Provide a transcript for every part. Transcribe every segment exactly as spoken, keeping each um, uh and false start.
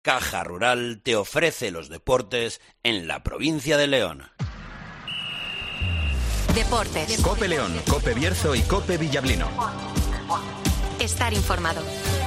Caja Rural te ofrece los deportes en la provincia de León. Deportes. Cope León, Cope Bierzo y Cope Villablino. Estar informado.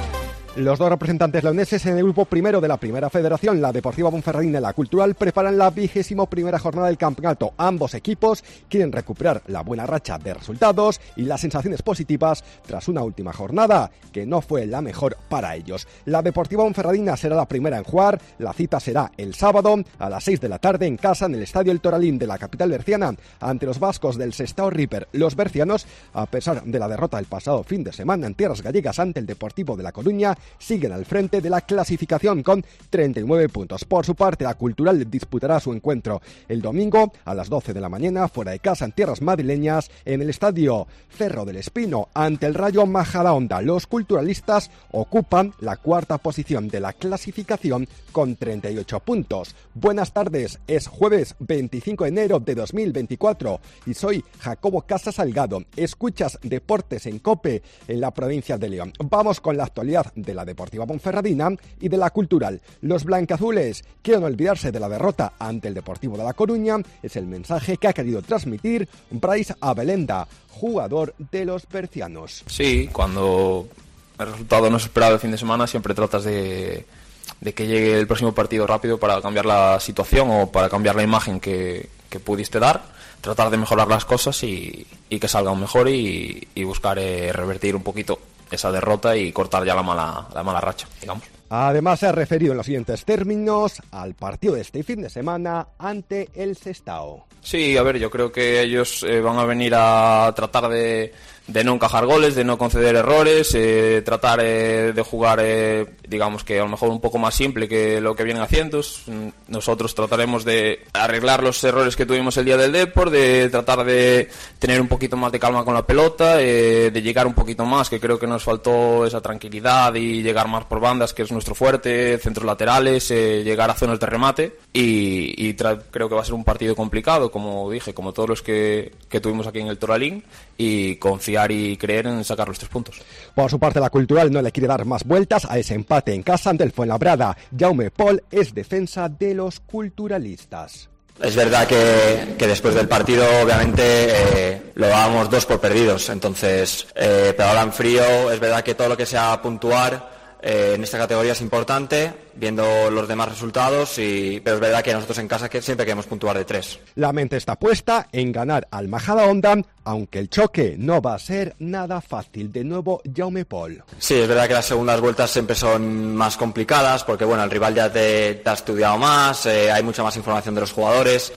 Los dos representantes leoneses en el grupo primero de la Primera Federación, la Deportiva Ponferradina y la Cultural, preparan la vigésimo primera jornada del campeonato. Ambos equipos quieren recuperar la buena racha de resultados y las sensaciones positivas tras una última jornada que no fue la mejor para ellos. La Deportiva Ponferradina será la primera en jugar. La cita será el sábado a las seis de la tarde en casa en el Estadio El Toralín de la capital berciana ante los vascos del Sestao Ripper. Los bercianos, a pesar de la derrota del pasado fin de semana en tierras gallegas ante el Deportivo de La Coruña, siguen al frente de la clasificación con treinta y nueve puntos. Por su parte, la Cultural disputará su encuentro el domingo a las doce de la mañana fuera de casa en tierras madrileñas en el Estadio Cerro del Espino ante el Rayo Majadahonda. Los culturalistas ocupan la cuarta posición de la clasificación con treinta y ocho puntos. Buenas tardes, es jueves veinticinco de enero de dos mil veinticuatro y soy Jacobo Casas Salgado. Escuchas Deportes en COPE en la provincia de León. Vamos con la actualidad de la Deportiva Ponferradina y de la Cultural. Los blancazules quieren olvidarse de la derrota ante el Deportivo de La Coruña, es el mensaje que ha querido transmitir Bryce Abelenda, jugador de los bercianos. Sí, cuando el resultado no es esperado el fin de semana, siempre tratas de, de que llegue el próximo partido rápido para cambiar la situación o para cambiar la imagen que, que pudiste dar, tratar de mejorar las cosas y, y que salgan mejor y, y buscar eh, revertir un poquito esa derrota y cortar ya la mala, la mala racha, digamos. Además, se ha referido en los siguientes términos al partido de este fin de semana ante el Sestao. Sí, a ver, yo creo que ellos eh, van a venir a tratar de, de no encajar goles, de no conceder errores, eh, tratar eh, de jugar, eh, digamos que a lo mejor un poco más simple que lo que vienen haciendo. Nosotros trataremos de arreglar los errores que tuvimos el día del Depor, de tratar de tener un poquito más de calma con la pelota, eh, de llegar un poquito más, que creo que nos faltó esa tranquilidad y llegar más por bandas, que es nuestro fuerte, centros laterales, eh, llegar a zonas de remate y, y tra- creo que va a ser un partido complicado, como dije, como todos los que, que tuvimos aquí en el Toralín, y confiar y creer en sacar los tres puntos. Por su parte, la Cultural no le quiere dar más vueltas a ese empate en casa ante el Fuenlabrada. Jaume Pol es defensa de los culturalistas. Es verdad que, que después del partido obviamente eh, lo dábamos dos por perdidos, entonces, eh, pero ahora en frío es verdad que todo lo que sea puntuar eh, en esta categoría es importante, viendo los demás resultados, y, pero es verdad que nosotros en casa que siempre queremos puntuar de tres. La mente está puesta en ganar al Majadahonda, aunque el choque no va a ser nada fácil. De nuevo, Jaume Pol. Sí, es verdad que las segundas vueltas siempre son más complicadas, porque bueno, el rival ya te, te ha estudiado más, eh, hay mucha más información de los jugadores,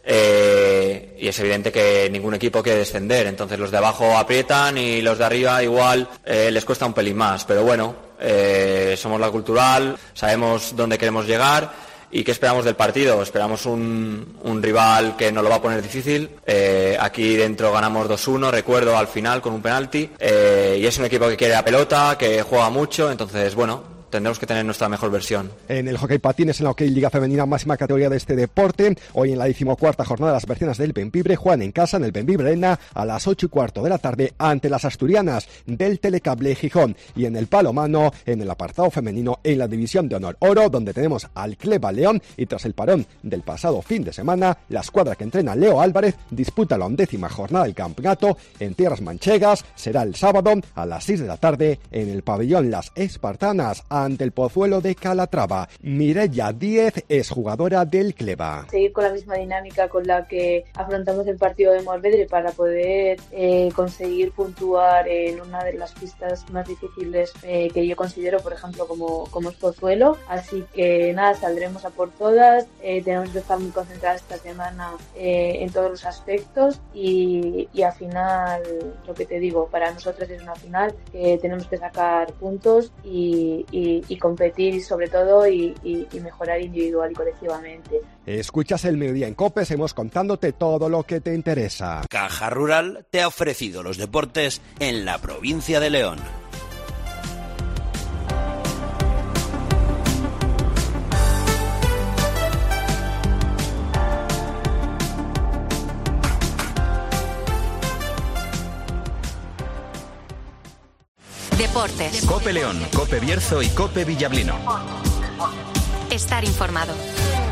eh, y es evidente que ningún equipo quiere descender, entonces los de abajo aprietan y los de arriba igual eh, les cuesta un pelín más, pero bueno, eh, somos la Cultural, sabemos dónde queremos llegar. ¿Y qué esperamos del partido? Esperamos un, un rival que nos lo va a poner difícil. Eh, aquí dentro ganamos dos uno, recuerdo, al final con un penalti. Eh, y es un equipo que quiere la pelota, que juega mucho, entonces, bueno, tendremos que tener nuestra mejor versión. En el hockey patines, en la hockey Liga Femenina, máxima categoría de este deporte, hoy en la decimocuarta jornada las bercianas del Bembibre juegan en casa en el Bembibre Arena a las ocho y cuarto de la tarde ante las asturianas del Telecable Gijón. Y en el balonmano, en el apartado femenino, en la división de honor oro, donde tenemos al Cleva León, y tras el parón del pasado fin de semana, la escuadra que entrena Leo Álvarez disputa la undécima jornada del campeonato en tierras manchegas. Será el sábado a las seis de la tarde en el pabellón Las Espartanas ante el Pozuelo de Calatrava. Mireia Díez es jugadora del Cleva. Seguir con la misma dinámica con la que afrontamos el partido de Morvedre para poder eh, conseguir puntuar en una de las pistas más difíciles eh, que yo considero, por ejemplo, como, como es Pozuelo. Así que nada, saldremos a por todas. Eh, tenemos que estar muy concentradas esta semana eh, en todos los aspectos y, y al final, lo que te digo, para nosotros es una final que tenemos que sacar puntos y, y, y competir y sobre todo y, y, y mejorar individual y colectivamente. Escuchas el Mediodía en COPE, seguimos contándote todo lo que te interesa. Caja Rural te ha ofrecido los deportes en la provincia de León. Deportes. Cope León, Cope Bierzo y Cope Villablino. Estar informado.